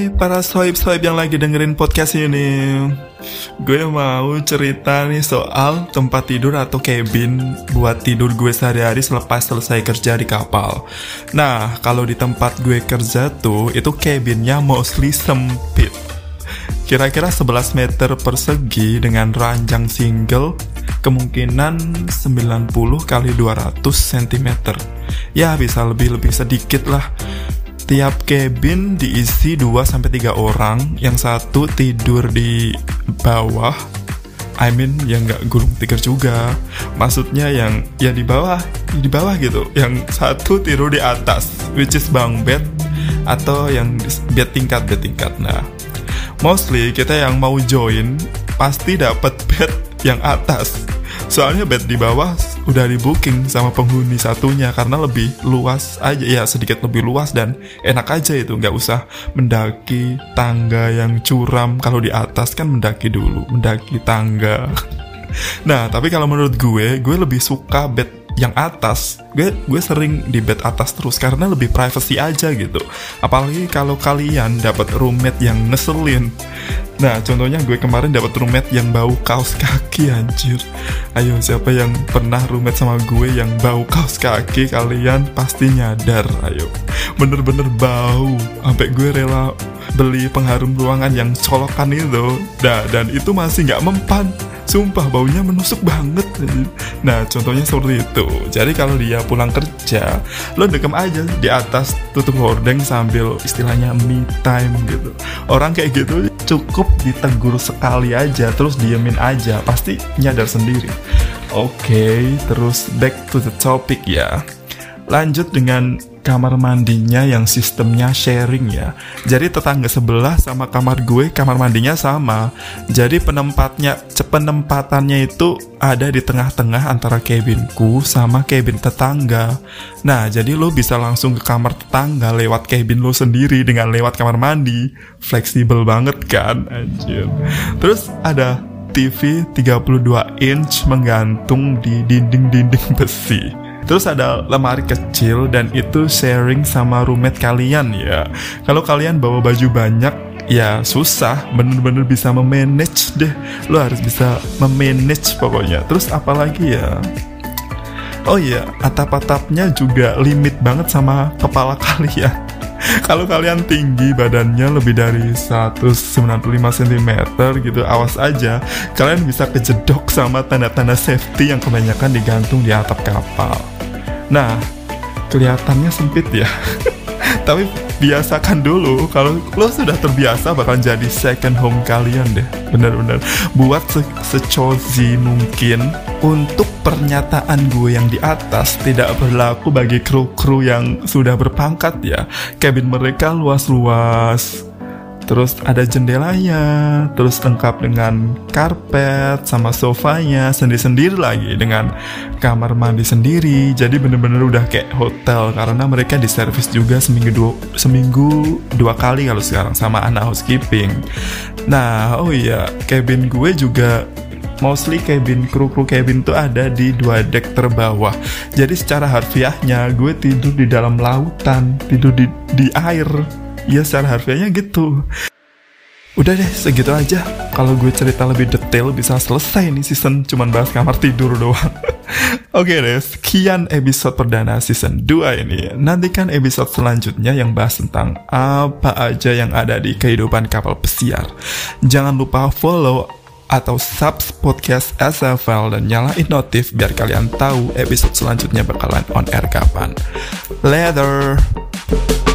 Hai para sohib-sohib yang lagi dengerin podcast ini. Gue mau cerita nih soal tempat tidur atau cabin buat tidur gue sehari-hari selepas selesai kerja di kapal. Nah, kalau di tempat gue kerja tuh, itu cabinnya mostly sempit. Kira-kira 11 meter persegi dengan ranjang single, kemungkinan 90 kali 200 cm. Ya, bisa lebih sedikit lah. Tiap cabin diisi 2-3 orang, yang satu tidur di bawah. Yang gak gulung tikar juga. Maksudnya yang ya di bawah gitu. Yang satu tidur di atas, which is bunk bed atau yang bed tingkat. Nah, mostly kita yang mau join pasti dapat bed yang atas. Soalnya bed di bawah udah di booking sama penghuni satunya karena lebih luas aja, ya sedikit lebih luas dan enak aja itu, nggak usah mendaki tangga yang curam. Kalau di atas kan mendaki tangga. Nah, tapi kalau menurut gue lebih suka bed yang atas. Gue sering di bed atas terus karena lebih privacy aja gitu. Apalagi kalau kalian dapat roommate yang ngeselin. Nah, contohnya gue kemarin dapat roommate yang bau kaos kaki, anjir. Ayo, siapa yang pernah roommate sama gue yang bau kaos kaki? Kalian pasti nyadar, ayo. Bener-bener bau. Sampai gue rela beli pengharum ruangan yang colokan itu. Dan itu masih gak mempan. Sumpah, baunya menusuk banget. Nah, contohnya seperti itu. Jadi kalau dia pulang kerja, lo dekem aja di atas, tutup hordeng sambil istilahnya me time gitu. Orang kayak gitu cukup ditegur sekali aja, terus diemin aja, pasti nyadar sendiri. Oke, terus back to the topic ya. Lanjut dengan kamar mandinya yang sistemnya sharing ya. Jadi tetangga sebelah sama kamar gue, kamar mandinya sama. Jadi penempatannya itu ada di tengah-tengah antara cabinku sama cabin tetangga. Nah, jadi lo bisa langsung ke kamar tetangga lewat cabin lo sendiri dengan lewat kamar mandi. Fleksibel banget kan, anjir. Terus ada TV 32 inch menggantung di dinding-dinding besi. Terus ada lemari kecil dan itu sharing sama roommate kalian ya. Kalau kalian bawa baju banyak, ya susah, bener-bener bisa memanage deh. Lo harus bisa memanage pokoknya. Terus apalagi ya? Oh iya, atap-atapnya juga limit banget sama kepala kalian. Kalau kalian tinggi, badannya lebih dari 195 cm gitu, awas aja, kalian bisa kejedok sama tanda-tanda safety yang kebanyakan digantung di atap kapal. Nah, kelihatannya sempit ya. Tapi biasakan dulu, kalau lo sudah terbiasa bakal jadi second home kalian deh. Bener-bener buat secozy mungkin. Untuk pernyataan gue yang di atas tidak berlaku bagi kru-kru yang sudah berpangkat ya. Cabin mereka luas-luas, terus ada jendelanya, terus lengkap dengan karpet sama sofanya sendiri-sendiri lagi, dengan kamar mandi sendiri. Jadi bener-bener udah kayak hotel karena mereka diservis juga seminggu dua kali kalau sekarang sama anak housekeeping. Nah, oh iya, cabin gue juga mostly kru cabin tuh ada di 2 deck terbawah. Jadi secara harfiahnya gue tidur di dalam lautan, tidur di air. Ya, secara harfiahnya gitu. Udah deh, segitu aja. Kalau gue cerita lebih detail bisa selesai nih season cuman bahas kamar tidur doang. Oke deh, sekian episode perdana season 2 ini. Nantikan episode selanjutnya yang bahas tentang apa aja yang ada di kehidupan kapal pesiar. Jangan lupa follow atau subs podcast SFL dan nyalain notif biar kalian tahu episode selanjutnya bakalan on air kapan. Later.